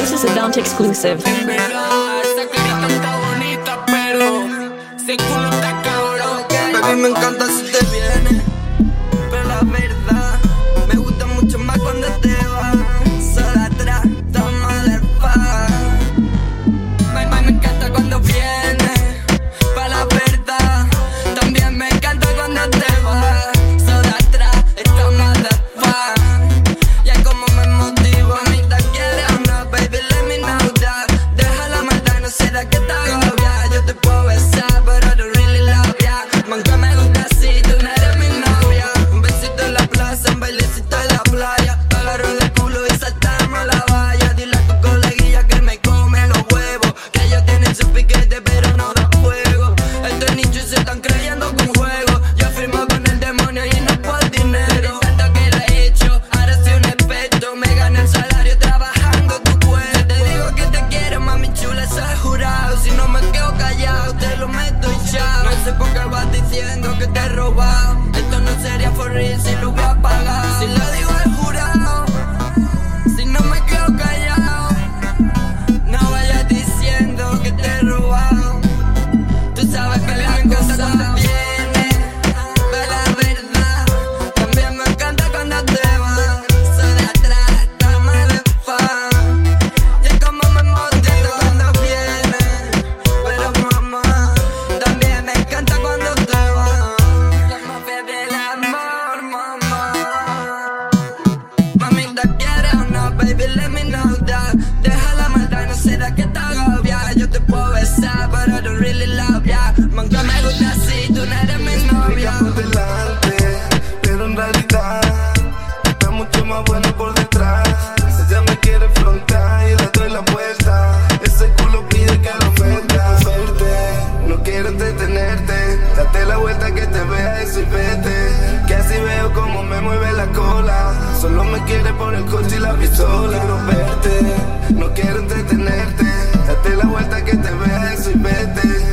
This is a Dante exclusive. En verdad, esa carita está bonita, pero ese culo está cabrón. A mí me encanta si te vienes, pero la verdad me gusta mucho más cuando te vas. Sola atrás, toma del pan. Me encanta cuando vienes, pero la verdad también me encanta cuando te vas. Sola atrás, toma del pan. Y es como me motiva, a mí te quiere o no, baby, let me know that. Deja la maldad, no será que te agobia. Yo te puedo besar, pero I don't really love ya. Manca me gusta así, tú no eres mi novia. Un besito en la plaza, un bailecito en la playa. Te agarro del culo y saltamos la valla. Dile a tu coleguilla que él me come los huevos, que ellos tienen su piquete pero no da fuego. Estos nichos se están creyendo que un juego. Yo firmo con el demonio y no por dinero. Tanto que lo he hecho, ahora soy un experto. Me gano el salario trabajando tu cuerpo. Te digo que te quiero, mami chula, eso es jurado. Si no me quedo callado, te lo meto y chao. No sé por qué vas diciendo que te he robado. Esto no sería for real si lo hubiera pagado. Si lo digo es jurado, si no me quedo callado, no vayas diciendo que te he robado. Tú sabes que me encanta cuando vienes, pero la verdad también me encanta cuando te vas. Soy de atrás, estamos de fan. Y es como me motiva cuando vienes, pero mamá, también me encanta cuando te vas. Como bebé el amor, mamá. Mami, ¿te quieres o no, baby? Let me know that. Deja la maldad, no será que te agobia. Yo te puedo besar, pero I don't really love ya. Manca me gusta así, tú no eres mi novia. Por delante, pero en realidad está mucho más bueno por detrás. Ella me quiere frontar y le doy la vuelta. Ese culo pide que lo meta. Verte, no quiero entretenerte. Date la vuelta que te vea eso y vete. Que así veo como me mueve la cola. Solo me quiere por el coche y la pistola. Quiero verte, no quiero entretenerte. Date la vuelta que te vea eso y vete.